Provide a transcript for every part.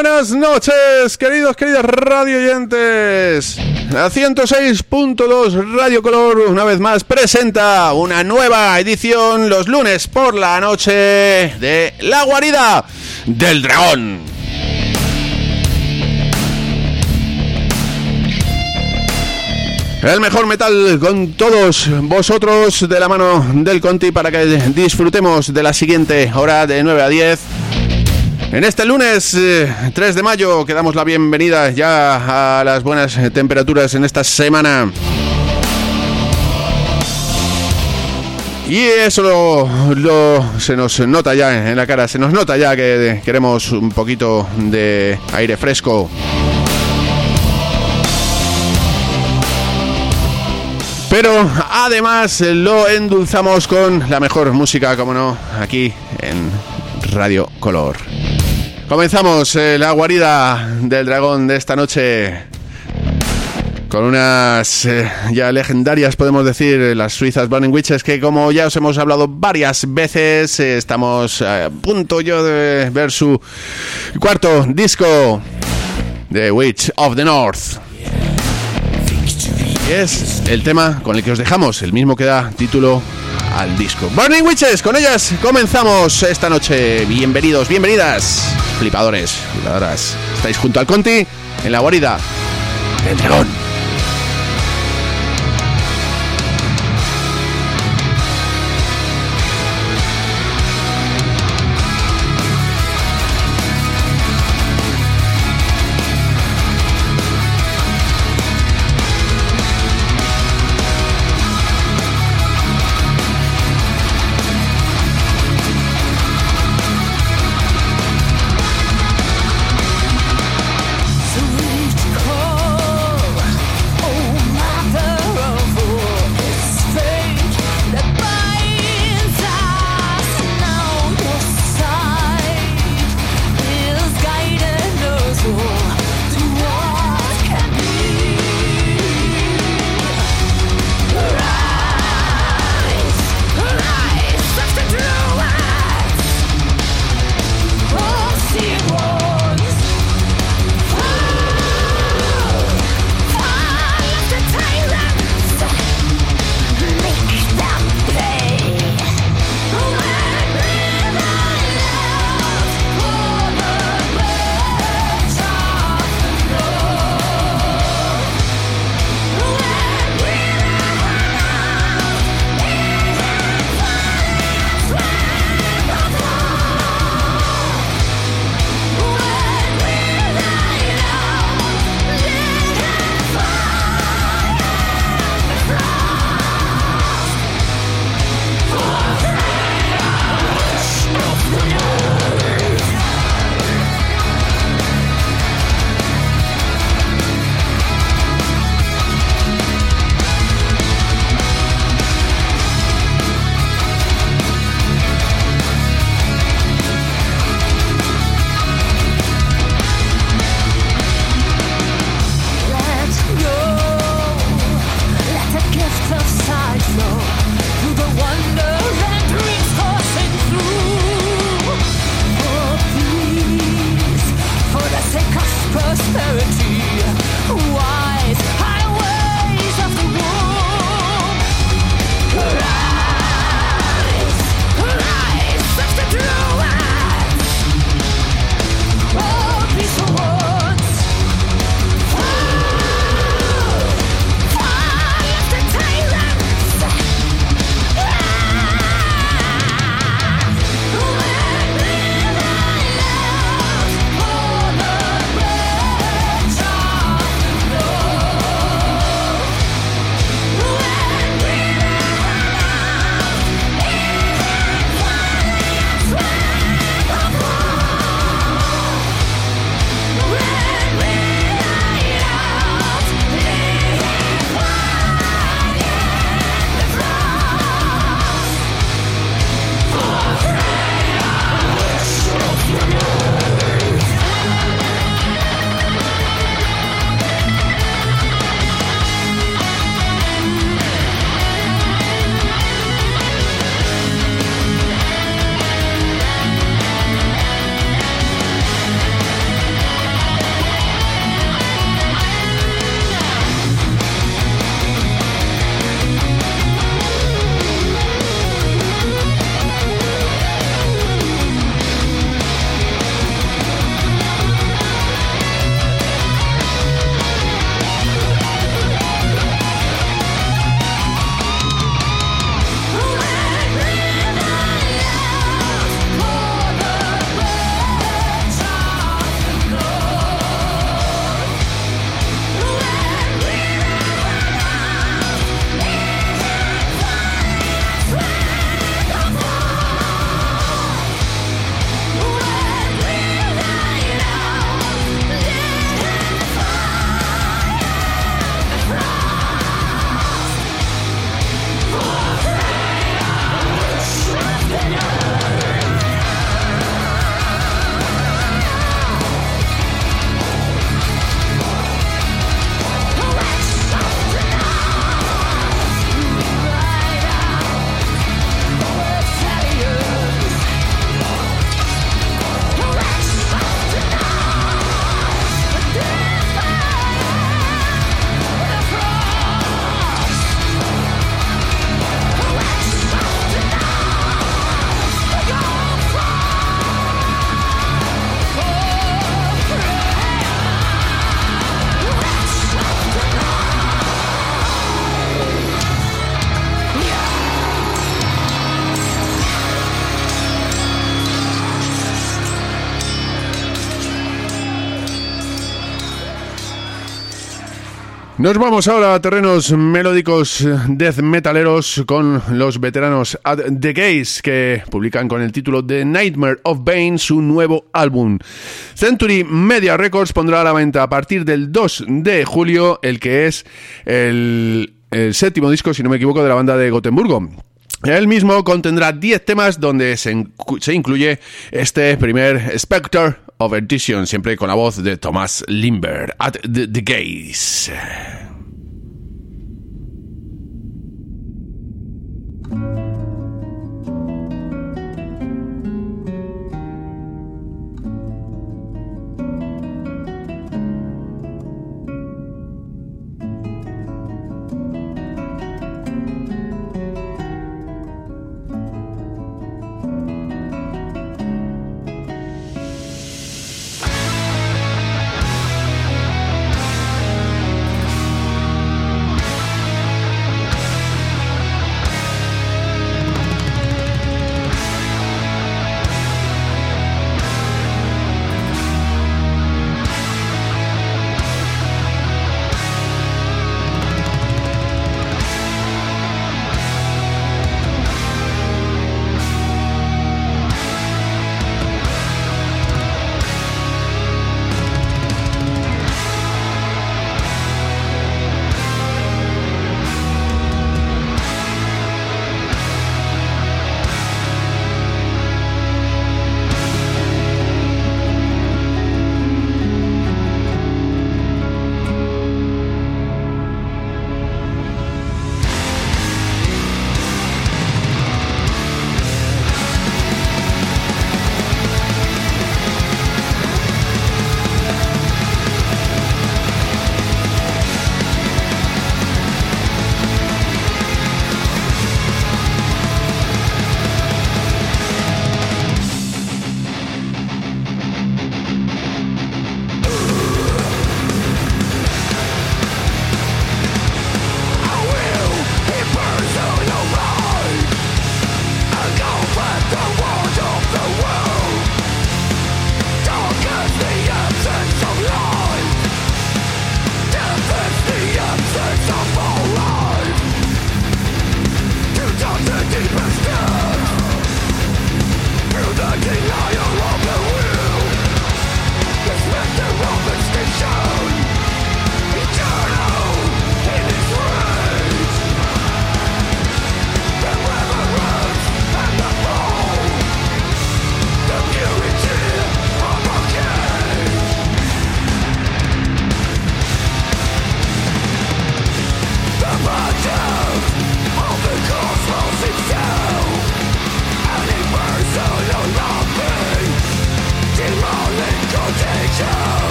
buenas noches, queridas radio oyentes. La 106.2 Radio Color una vez más presenta una nueva edición los lunes por la noche de La Guarida del Dragón. El mejor metal con todos vosotros de la mano del Conti para que disfrutemos de la siguiente hora de 9 a 10. En este lunes 3 de mayo que damos la bienvenida ya a las buenas temperaturas en esta semana. Y eso se nos nota ya en la cara, se nos nota ya que queremos un poquito de aire fresco. Pero además lo endulzamos con la mejor música, como no, aquí en Radio Color. Comenzamos la guarida del dragón de esta noche con unas ya legendarias, podemos decir, las suizas Burning Witches, que como ya os hemos hablado varias veces, estamos a punto yo de ver su cuarto disco, The Witch of the North. Y es el tema con el que os dejamos, el mismo que da título al disco. Burning Witches, con ellas comenzamos esta noche. Bienvenidos, bienvenidas, flipadores, flipadoras. Estáis junto al Conti en la guarida del dragón. Nos vamos ahora a terrenos melódicos death metaleros con los veteranos At The Gates, que publican con el título The Nightmare of Bane su nuevo álbum. Century Media Records pondrá a la venta a partir del 2 de julio el que es el séptimo disco, si no me equivoco, de la banda de Gotemburgo. El mismo contendrá 10 temas donde se incluye este primer Spectre of Edition, siempre con la voz de Thomas Limber, At The Gates.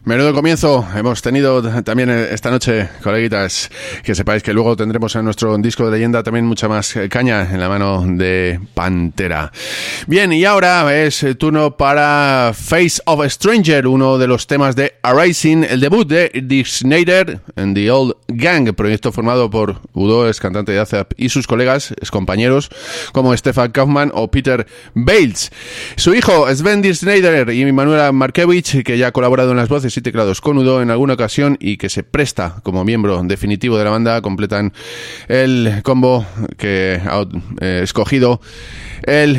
Menudo comienzo hemos tenido también esta noche, coleguitas. Que sepáis que luego tendremos en nuestro disco de leyenda también mucha más caña en la mano de Pantera. Bien, y ahora es turno para Face of a Stranger, uno de los temas de Arising, el debut de Dee Snider and the Old Gang, proyecto formado por Udo, es cantante de ASAP, y sus colegas, compañeros como Stefan Kaufmann o Peter Bales. Su hijo Sven Dee Snider y Manuela Markiewicz, que ya ha colaborado en las voces y teclados con Udo en alguna ocasión y que se presta como miembro definitivo de la banda, completan el combo que ha escogido el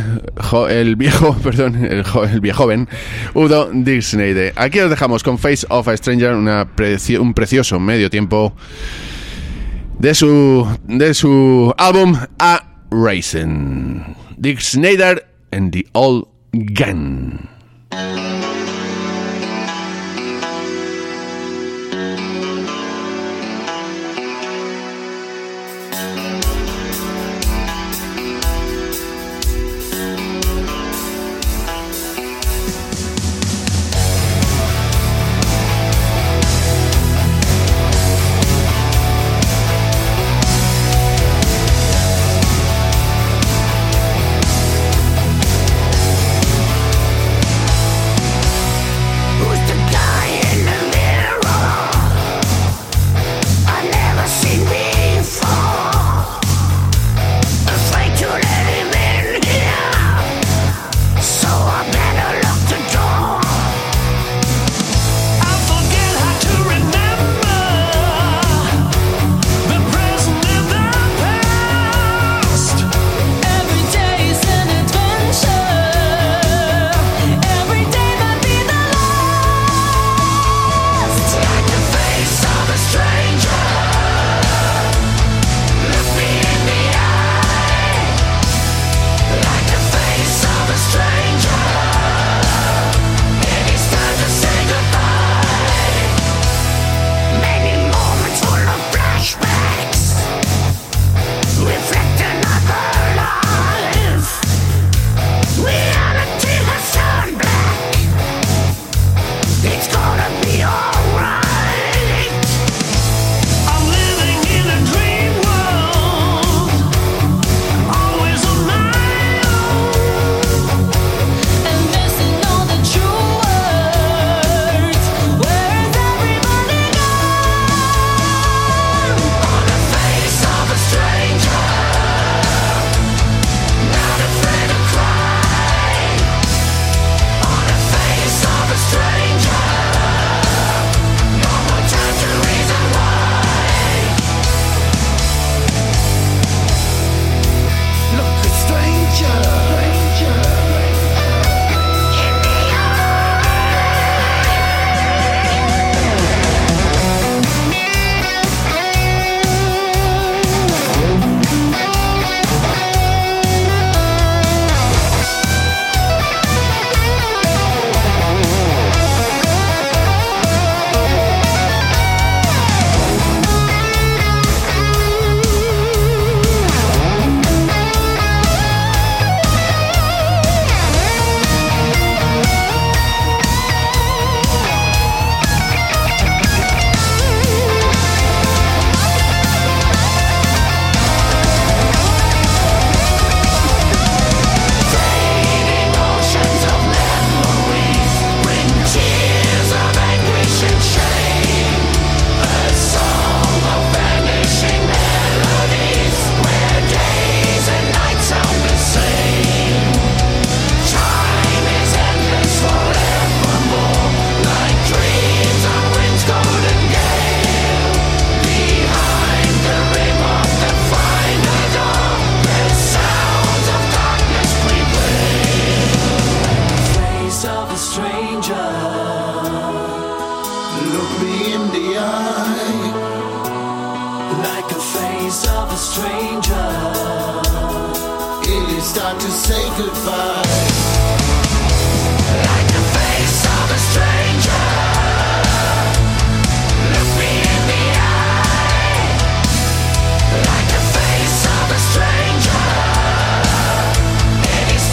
viejoven Udo Dee Snider. Aquí os dejamos con Face of a Stranger, un precioso medio tiempo de su álbum Arising. Dee Snider and the Old Gang.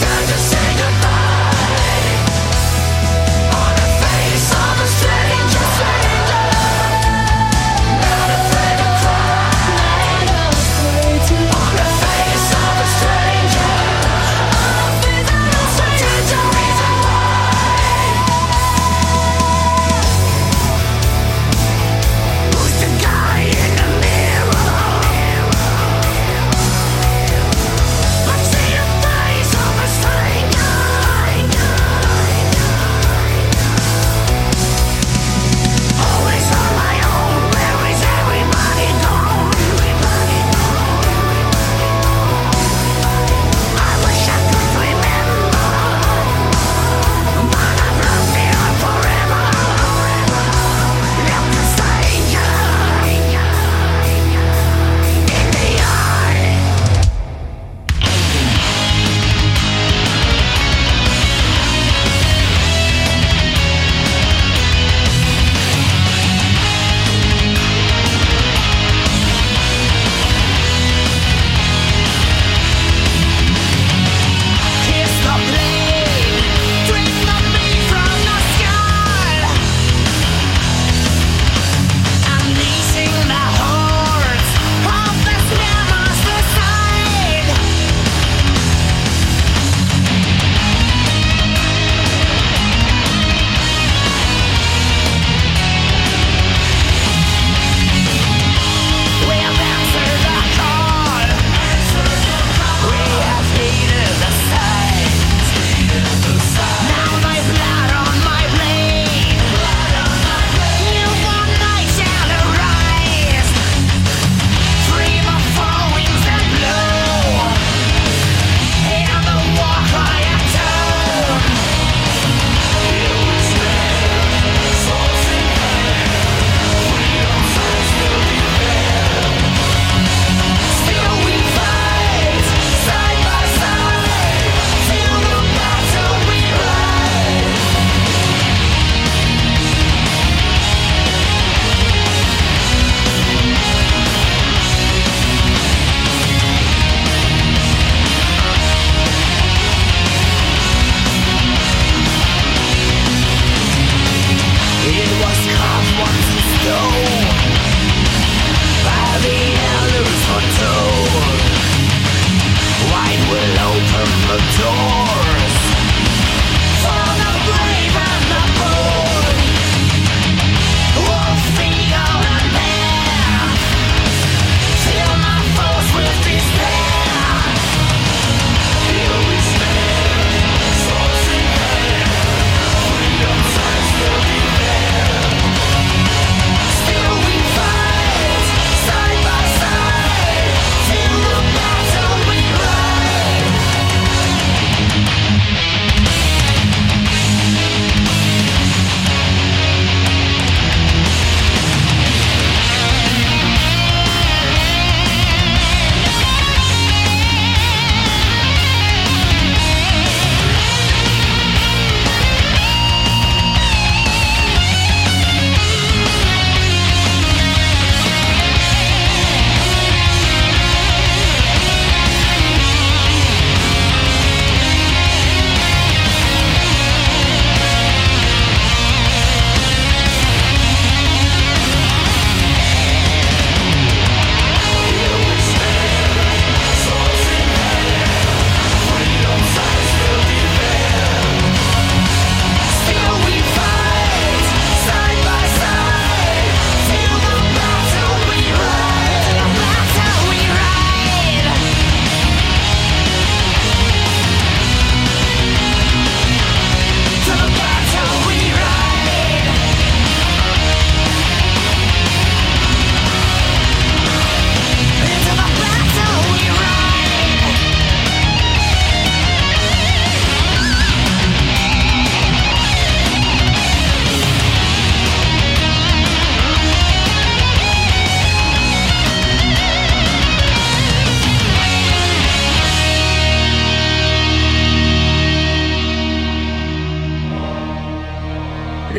Stranger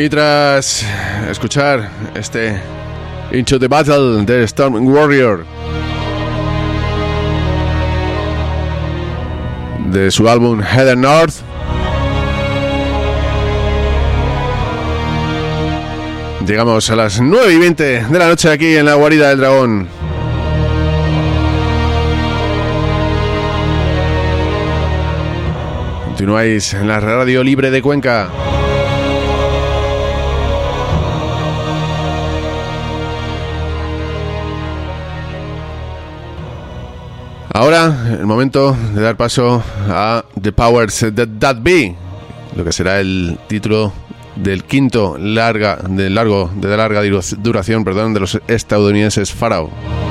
Y tras escuchar este Into the Battle de Storm Warrior de su álbum Heather North, llegamos a las 9:20 de la noche aquí en la Guarida del Dragón. Continuáis en la radio libre de Cuenca. Ahora, el momento de dar paso a The Powers That Be, lo que será el título del quinto de larga duración, de los estadounidenses Pharaoh.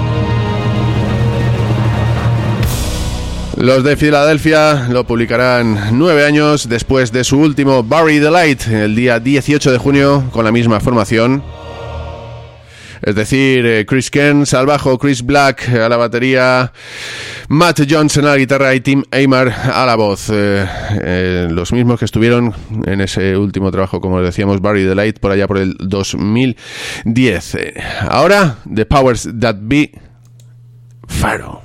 Los de Filadelfia lo publicarán 9 años después de su último Bury the Light, el día 18 de junio, con la misma formación. Es decir, Chris Cairns al bajo, Chris Black a la batería, Matt Johnson a la guitarra y Tim Aymar a la voz. Los mismos que estuvieron en ese último trabajo, como decíamos, Bury the Light, por allá por el 2010. Ahora, The Powers That Be, Pharaoh.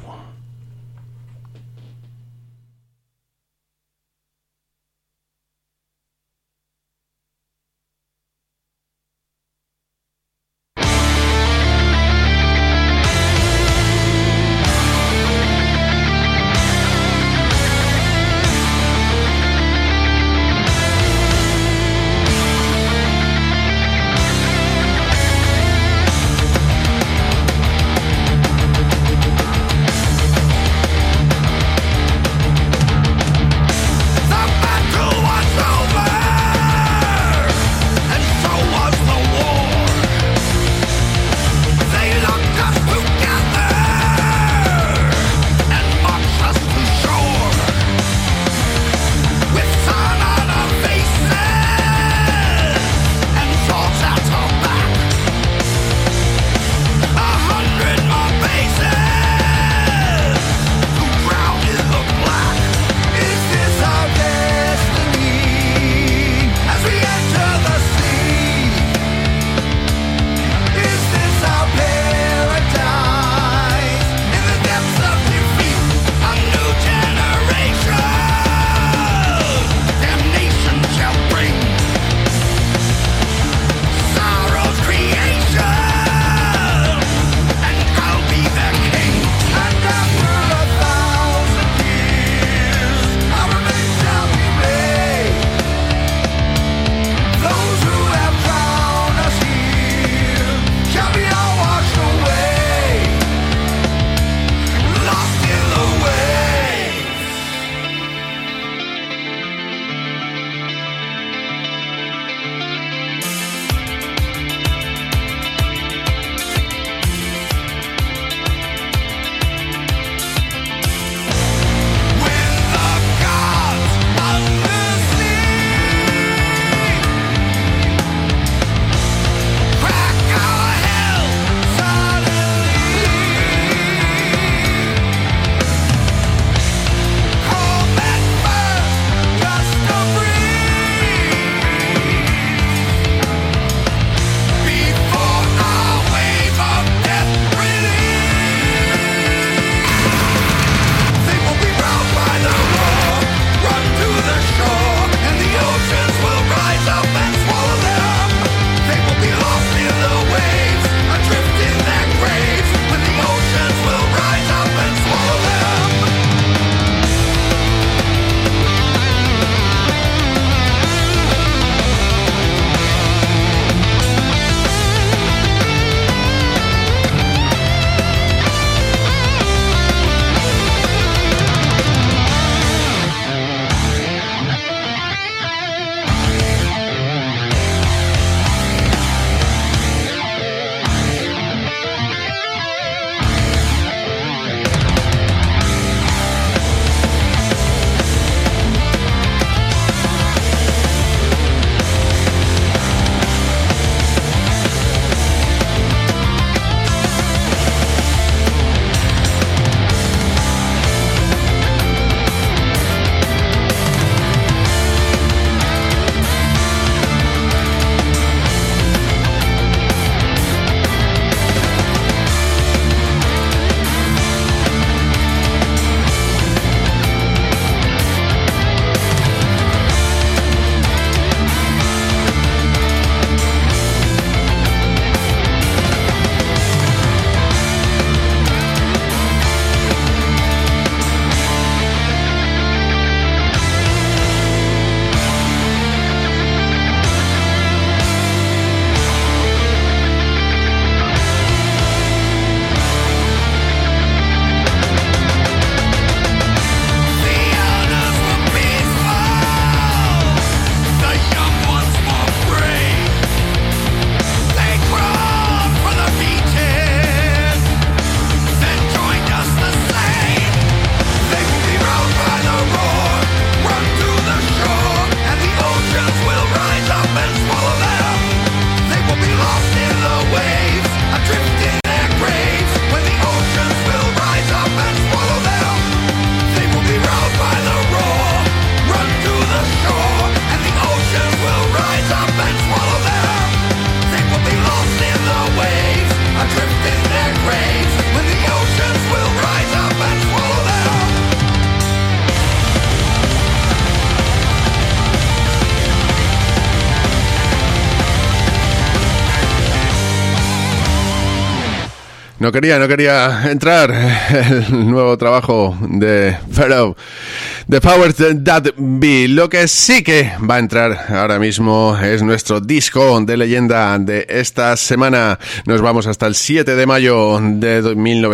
No quería entrar el nuevo trabajo de Pharaoh, The Powers That Be. Lo que sí que va a entrar ahora mismo es nuestro disco de leyenda de esta semana. Nos vamos hasta el 7 de mayo de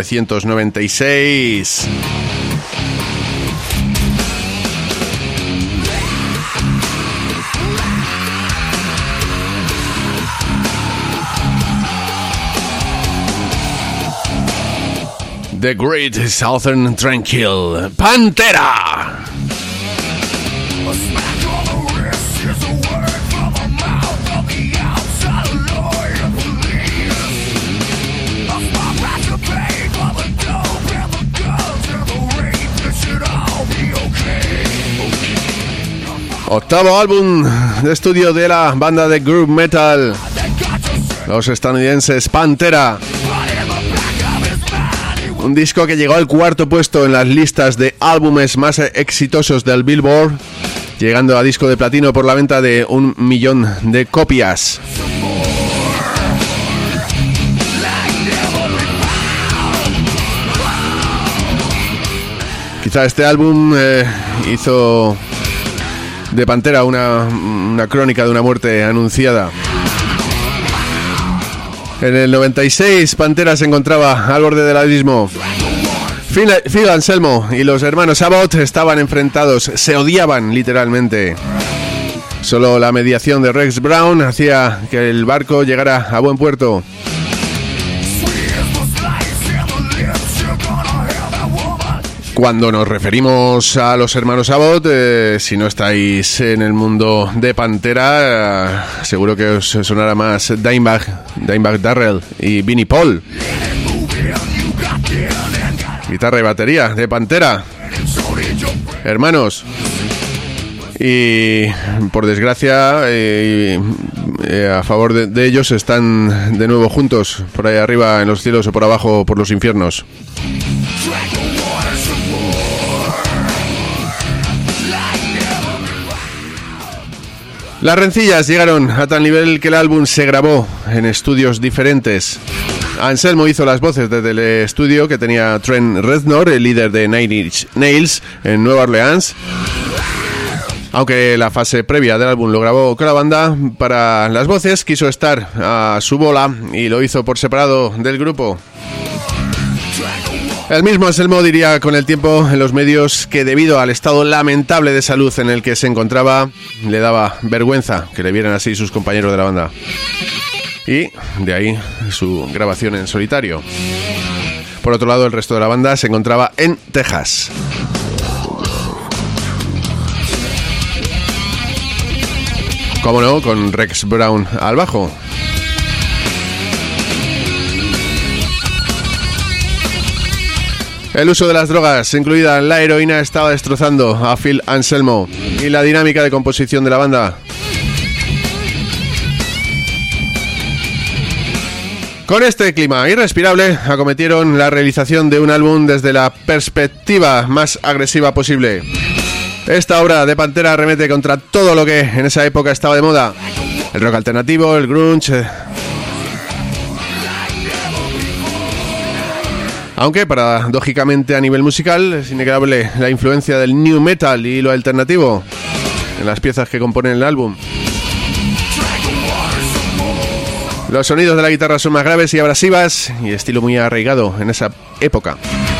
1996. The Great Southern Tranquil, Pantera. Octavo álbum de estudio de la banda de groove metal, los estadounidenses Pantera. Un disco que llegó al cuarto puesto en las listas de álbumes más exitosos del Billboard, llegando a disco de platino por la venta de 1 millón de copias. Quizá este álbum hizo de Pantera una crónica de una muerte anunciada. En el 96, Pantera se encontraba al borde del abismo. Phil Anselmo y los hermanos Abbott estaban enfrentados, se odiaban literalmente. Solo la mediación de Rex Brown hacía que el barco llegara a buen puerto. Cuando nos referimos a los hermanos Abbott, si no estáis en el mundo de Pantera, seguro que os sonará más Dimebag Darrell y Vinnie Paul. Guitarra y batería de Pantera, hermanos. Y por desgracia, a favor de ellos, están de nuevo juntos, por ahí arriba en los cielos o por abajo por los infiernos. Las rencillas llegaron a tal nivel que el álbum se grabó en estudios diferentes. Anselmo hizo las voces desde el estudio que tenía Trent Reznor, el líder de Nine Inch Nails, en Nueva Orleans. Aunque la fase previa del álbum lo grabó con la banda, para las voces quiso estar a su bola y lo hizo por separado del grupo. El mismo Anselmo diría con el tiempo en los medios que debido al estado lamentable de salud en el que se encontraba, le daba vergüenza que le vieran así sus compañeros de la banda. Y de ahí su grabación en solitario. Por otro lado, el resto de la banda se encontraba en Texas. Cómo no, con Rex Brown al bajo. El uso de las drogas, incluida la heroína, estaba destrozando a Phil Anselmo y la dinámica de composición de la banda. Con este clima irrespirable, acometieron la realización de un álbum desde la perspectiva más agresiva posible. Esta obra de Pantera arremete contra todo lo que en esa época estaba de moda: el rock alternativo, el grunge. Aunque, paradójicamente, a nivel musical, es innegable la influencia del new metal y lo alternativo en las piezas que componen el álbum. Los sonidos de la guitarra son más graves y abrasivas, y estilo muy arraigado en esa época.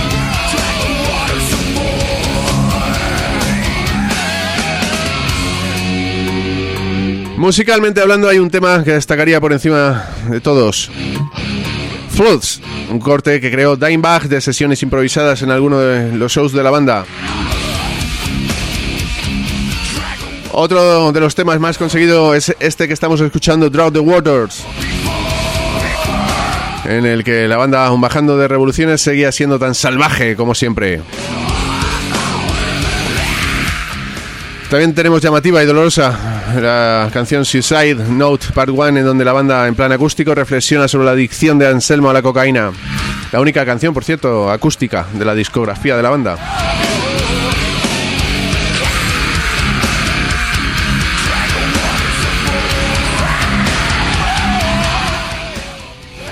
Musicalmente hablando, hay un tema que destacaría por encima de todos: Floods, un corte que creó Dimebag de sesiones improvisadas en alguno de los shows de la banda. Otro de los temas más conseguidos es este que estamos escuchando, Draw the Waters, en el que la banda, aun bajando de revoluciones, seguía siendo tan salvaje como siempre. También tenemos llamativa y dolorosa la canción Suicide Note Part 1, en donde la banda, en plan acústico, reflexiona sobre la adicción de Anselmo a la cocaína. La única canción, por cierto, acústica de la discografía de la banda.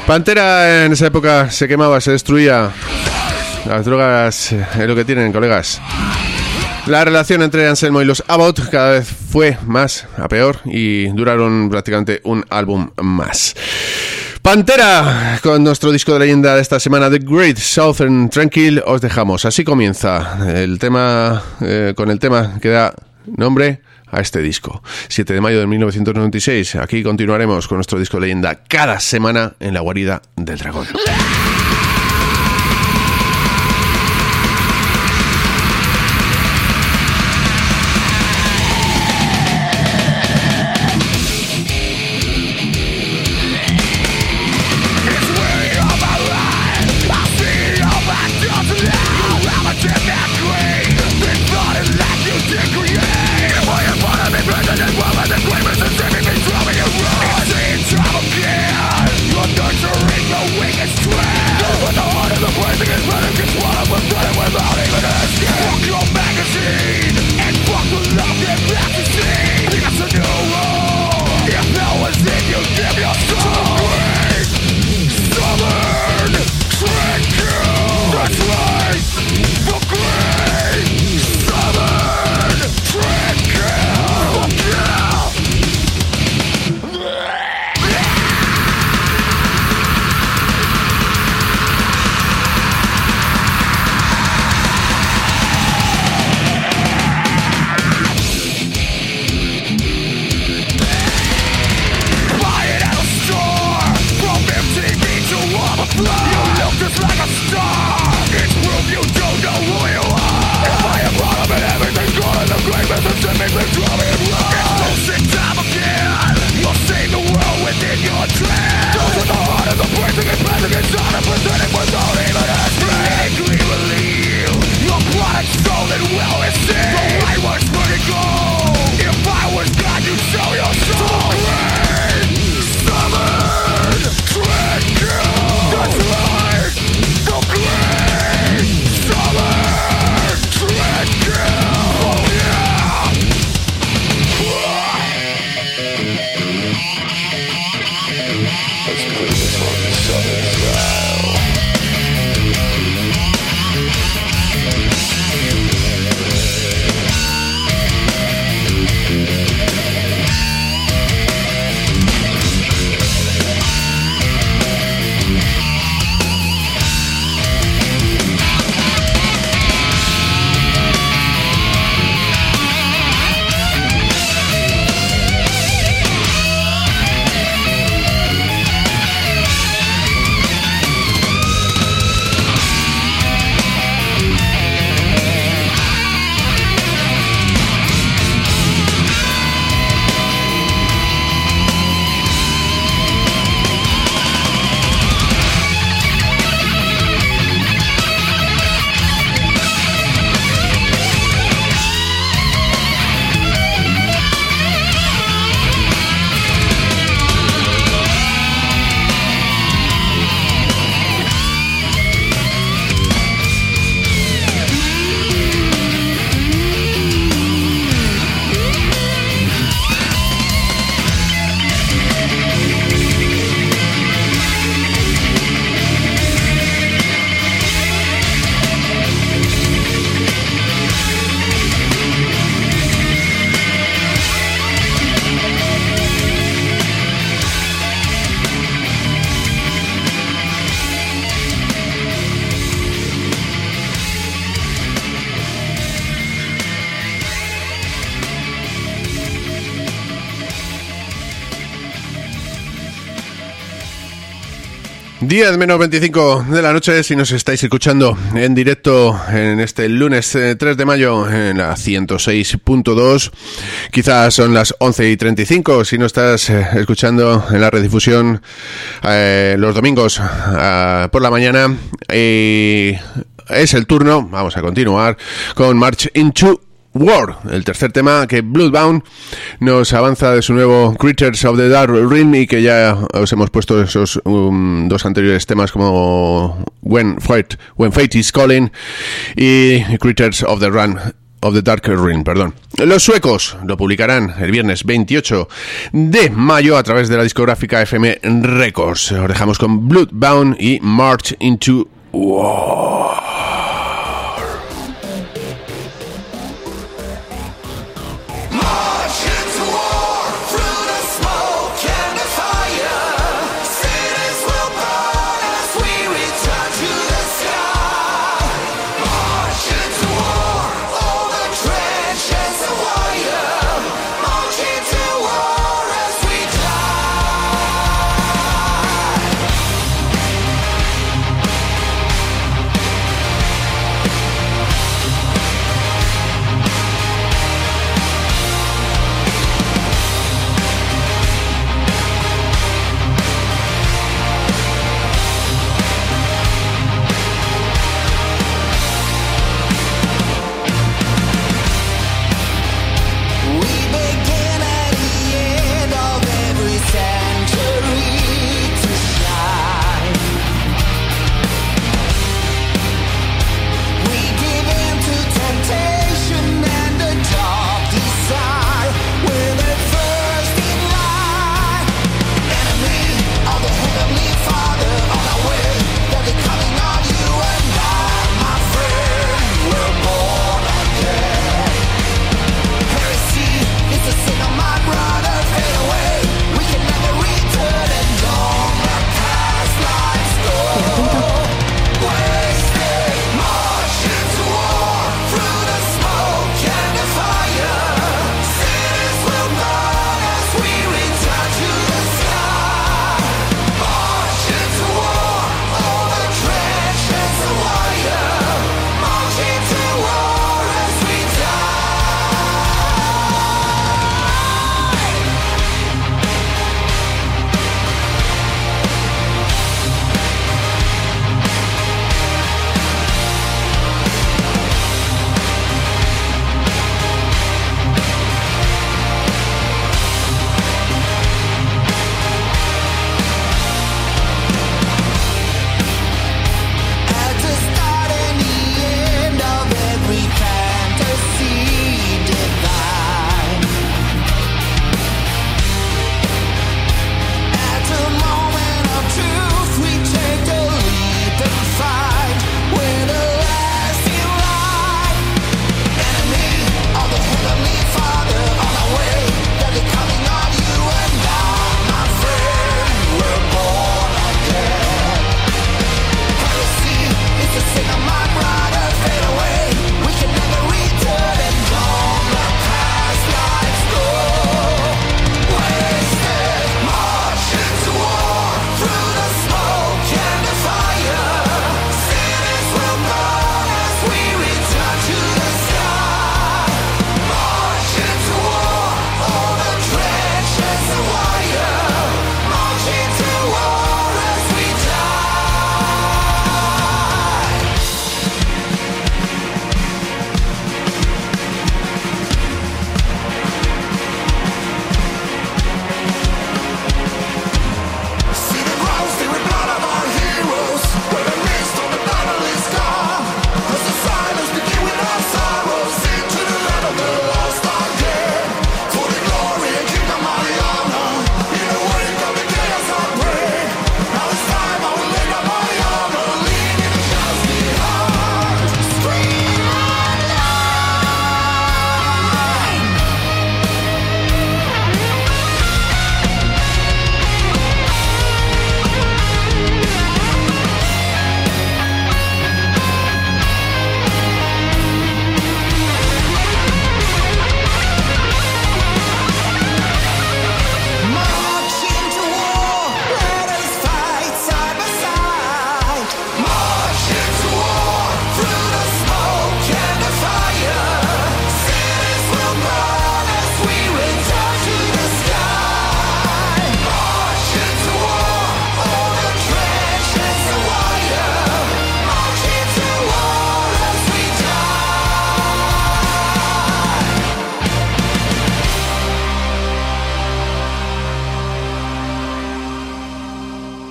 Pantera en esa época se quemaba, se destruía. Las drogas es lo que tienen, colegas. La relación entre Anselmo y los Abbott cada vez fue más a peor y duraron prácticamente un álbum más. Pantera, con nuestro disco de leyenda de esta semana, The Great Southern Tranquil, os dejamos. Así comienza el tema, con el tema que da nombre a este disco. 7 de mayo de 1996. Aquí continuaremos con nuestro disco de leyenda cada semana en la guarida del dragón. Días menos 25 de la noche, si nos estáis escuchando en directo en este lunes 3 de mayo en la 106.2, quizás son las 11:35 si no estás escuchando en la redifusión los domingos por la mañana. Es el turno, vamos a continuar con March Into War, el tercer tema que Bloodbound nos avanza de su nuevo Creatures of the Dark Realm, y que ya os hemos puesto esos dos anteriores temas como When Fate is Calling y Creatures of the of the Dark Realm, perdón. Los suecos lo publicarán el viernes 28 de mayo a través de la discográfica FM Records. Os dejamos con Bloodbound y March into War.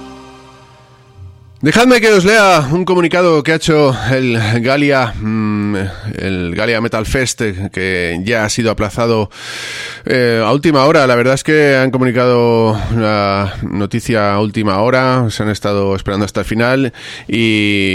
Dejadme que os lea un comunicado que ha hecho el Galia el Gallia Metal Fest, que ya ha sido aplazado a última hora. La verdad es que han comunicado la noticia a última hora, se han estado esperando hasta el final y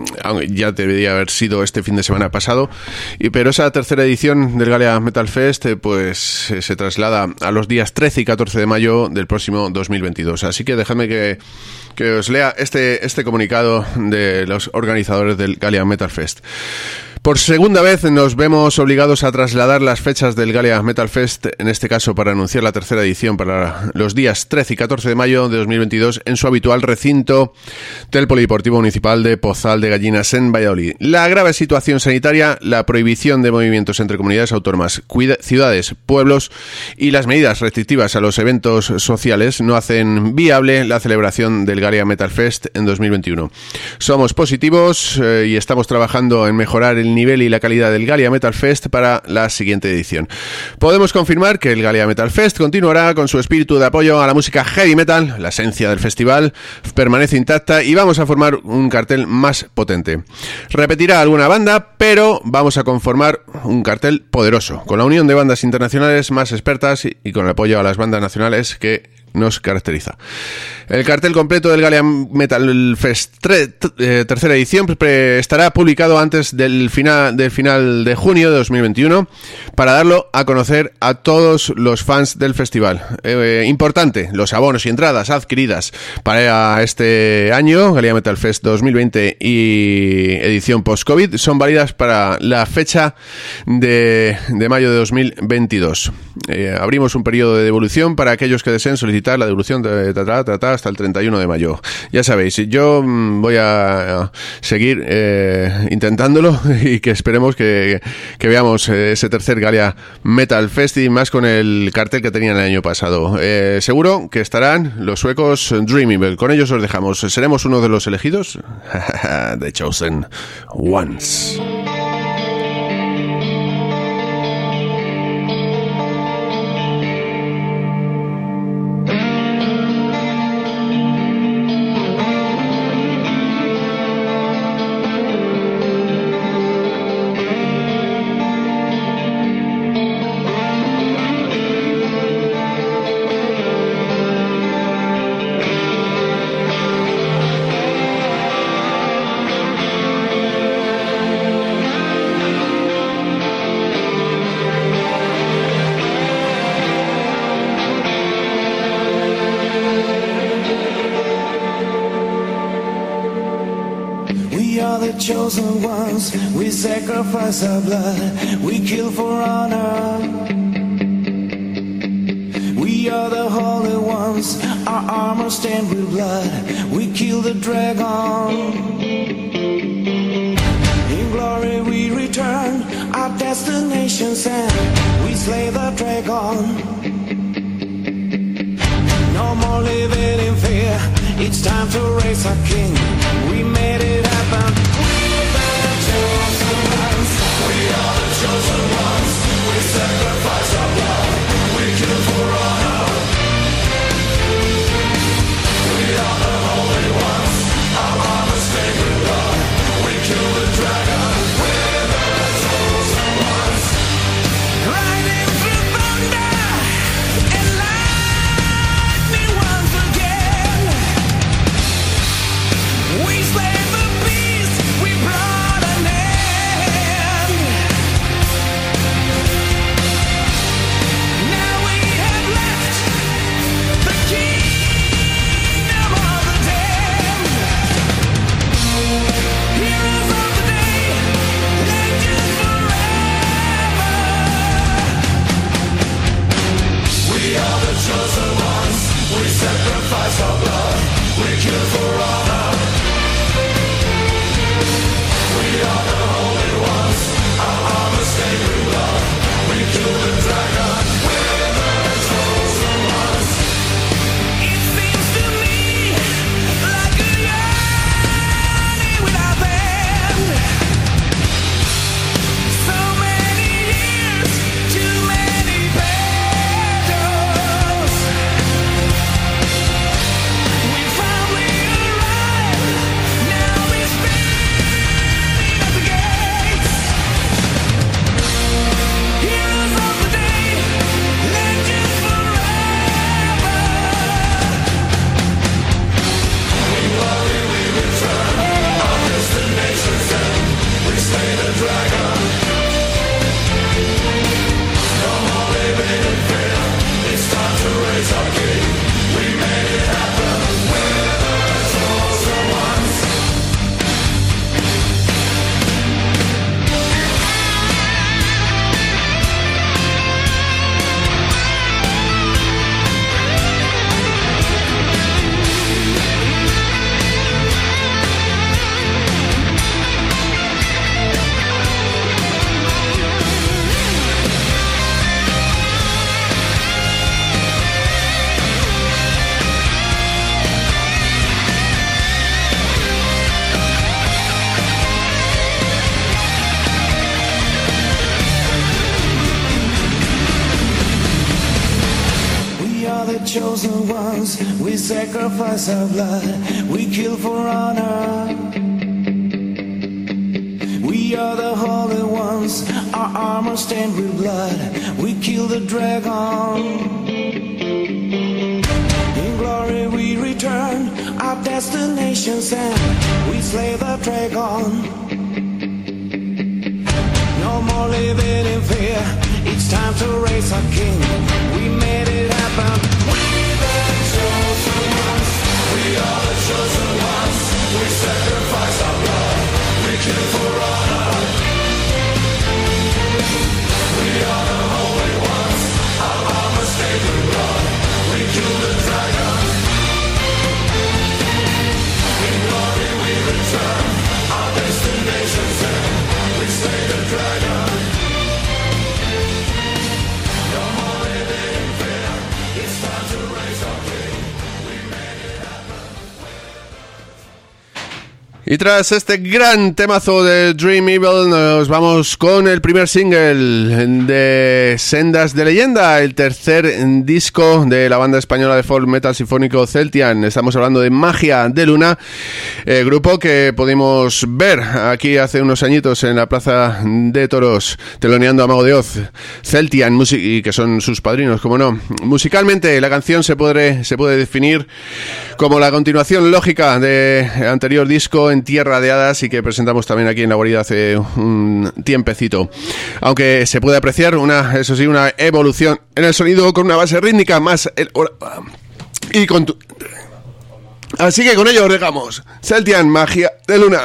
ya debería haber sido este fin de semana pasado. Pero esa tercera edición del Gallia Metal Fest pues se traslada a los días 13 y 14 de mayo del próximo 2022. Así que dejadme que os lea este comunicado de los organizadores del Gallia Metal Fest. Por segunda vez nos vemos obligados a trasladar las fechas del Gallia Metal Fest, en este caso para anunciar la tercera edición para los días 13 y 14 de mayo de 2022 en su habitual recinto del Polideportivo Municipal de Pozal de Gallinas en Valladolid. La grave situación sanitaria, la prohibición de movimientos entre comunidades autónomas, ciudades, pueblos y las medidas restrictivas a los eventos sociales no hacen viable la celebración del Gallia Metal Fest en 2021. Somos positivos y estamos trabajando en mejorar el nivel y la calidad del Gallia Metal Fest para la siguiente edición. Podemos confirmar que el Gallia Metal Fest continuará con su espíritu de apoyo a la música heavy metal. La esencia del festival permanece intacta y vamos a formar un cartel más potente. Repetirá alguna banda, pero vamos a conformar un cartel poderoso, con la unión de bandas internacionales más expertas y con el apoyo a las bandas nacionales que nos caracteriza. El cartel completo del Gallia Metal Fest tercera edición estará publicado antes del final de junio de 2021 para darlo a conocer a todos los fans del festival. Importante, los abonos y entradas adquiridas para este año, Gallia Metal Fest 2020 y edición post-COVID, son válidas para la fecha de mayo de 2022. Abrimos un periodo de devolución para aquellos que deseen solicitar la devolución hasta el 31 de mayo. Ya sabéis, yo voy a seguir intentándolo y que esperemos que veamos ese tercer Gallia Metal Fest y más con el cartel que tenían el año pasado. Seguro que estarán los suecos Dream Evil. Con ellos os dejamos. ¿Seremos uno de los elegidos? The Chosen Ones. Chosen ones, we sacrifice our blood, we kill for honor. We are the holy ones, our armor stained with blood, we kill the dragon. In glory we return, our destination's end, we slay the dragon. No more living in fear, it's time to raise our king, we made it happen. We are the chosen ones, we sacrifice our blood, we kill for honor. We are the holy ones, our armor stained with blood, we kill the dragon. We're the chosen ones, riding through thunder and lightning once again. chosen ones, we sacrifice our blood, we kill for honor. We are the holy ones, our armor stained with blood, we kill the dragon. In glory we return, our destination's end, we slay the dragon. No more living in fear, it's time to raise our king. We made it happen. We the chosen ones, we are the chosen ones. We sacrifice our blood, we kill for honor. We are the holy ones, our armor stained with blood. We kill the dragon. In glory we return, our destination's end. We slay the dragon. Y tras este gran temazo de Dream Evil, nos vamos con el primer single de Sendas de Leyenda, el tercer disco de la banda española de folk metal sinfónico Celtian. Estamos hablando de Magia de Luna, grupo que pudimos ver aquí hace unos añitos en la Plaza de Toros, teloneando a Mago de Oz, Celtian, y que son sus padrinos, como no. Musicalmente, la canción se puede definir como la continuación lógica del anterior disco, En Tierra de Hadas, y que presentamos también aquí en La Guarida hace un tiempecito. Aunque se puede apreciar una evolución en el sonido con una base rítmica más así que con ello os dejamos Celtian, Magia de Luna.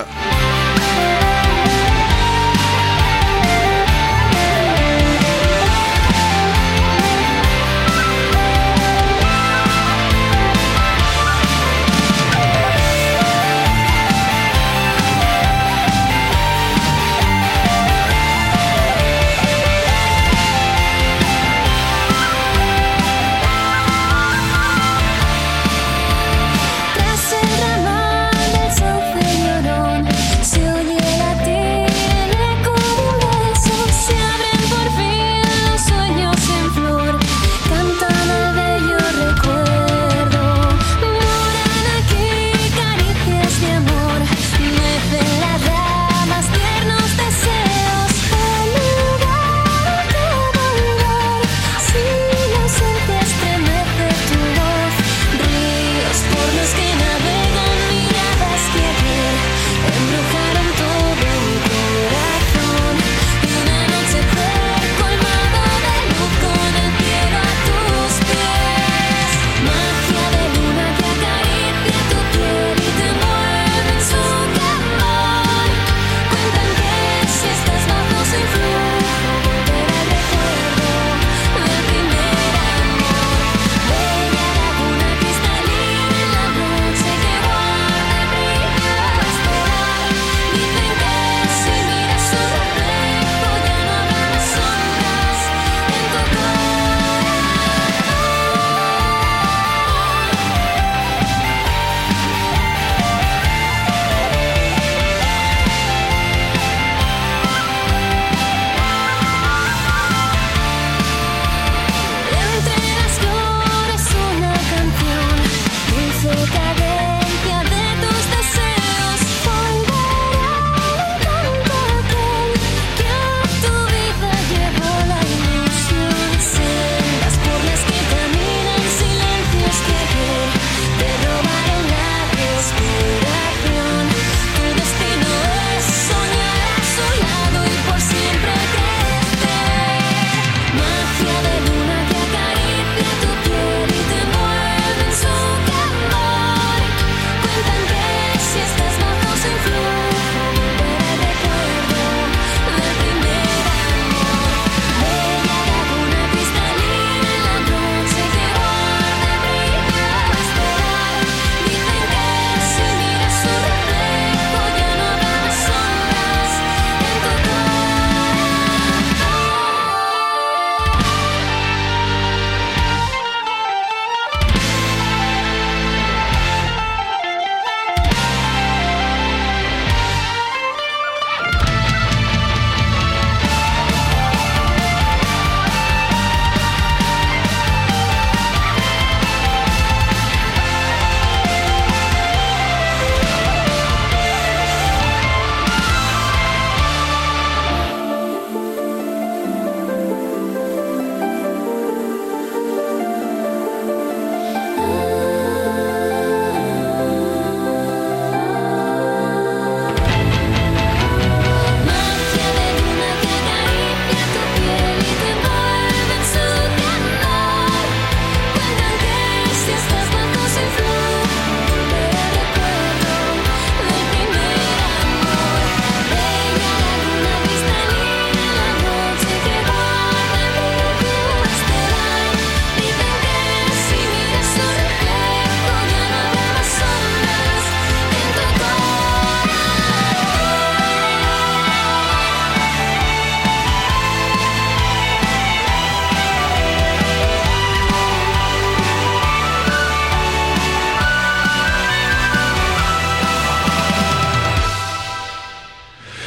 Tras el ramal del sauce llorón,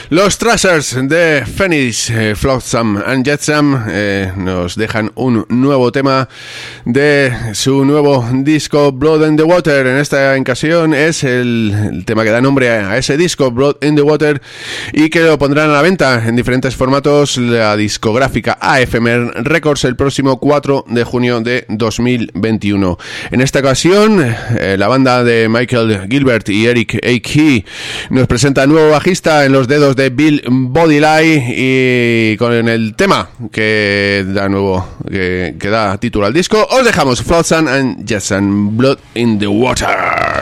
Los Thrashers de Phoenix, Flotsam and Jetsam, nos dejan un nuevo tema de su nuevo disco Blood in the Water. En esta ocasión es el tema que da nombre a ese disco, Blood in the Water, y que lo pondrán a la venta en diferentes formatos la discográfica AFM Records el próximo 4 de junio de 2021. En esta ocasión, la banda de Michael Gilbert y Eric A. Key nos presenta nuevo bajista en los dedos de Bill Bodiley, y con el tema que da título al disco os dejamos Flotsam and Jetsam, Blood in the Water.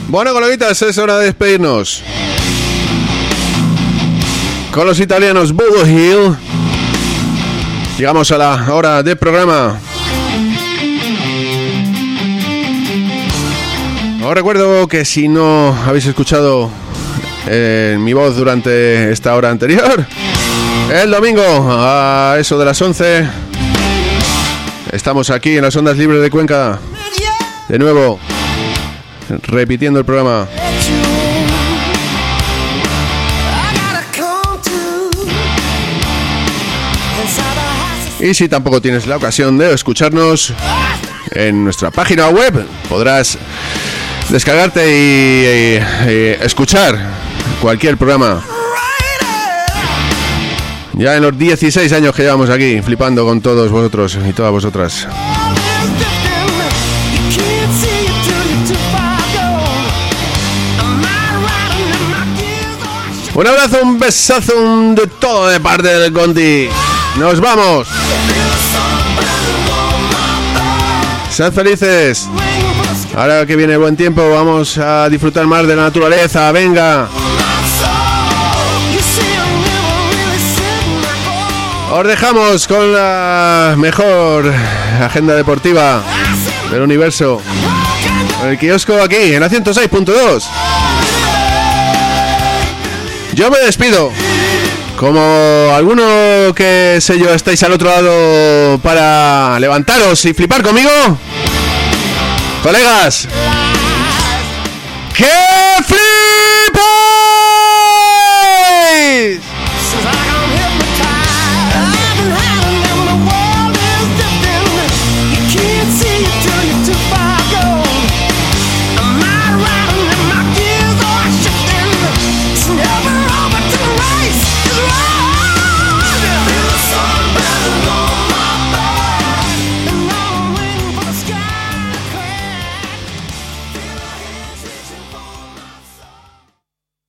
Bueno, coleguitas, es hora de despedirnos. Con los italianos Voodoo Hill llegamos a la hora del programa. Os recuerdo que si no habéis escuchado mi voz durante esta hora anterior, el domingo a eso de las 11 estamos aquí en las ondas libres de Cuenca, de nuevo repitiendo el programa. Y si tampoco tienes la ocasión de escucharnos, en nuestra página web podrás descargarte y escuchar cualquier programa. Ya en los 16 años que llevamos aquí, flipando con todos vosotros y todas vosotras. Un abrazo, un besazo, un de todo de parte del Conti. ¡Nos vamos! ¡Sed felices! Ahora que viene el buen tiempo, vamos a disfrutar más de la naturaleza. ¡Venga! Os dejamos con la mejor agenda deportiva del universo. Con el kiosco aquí, en la 106.2. Yo me despido. Como alguno que sé yo estáis al otro lado para levantaros y flipar conmigo, colegas, ¿qué?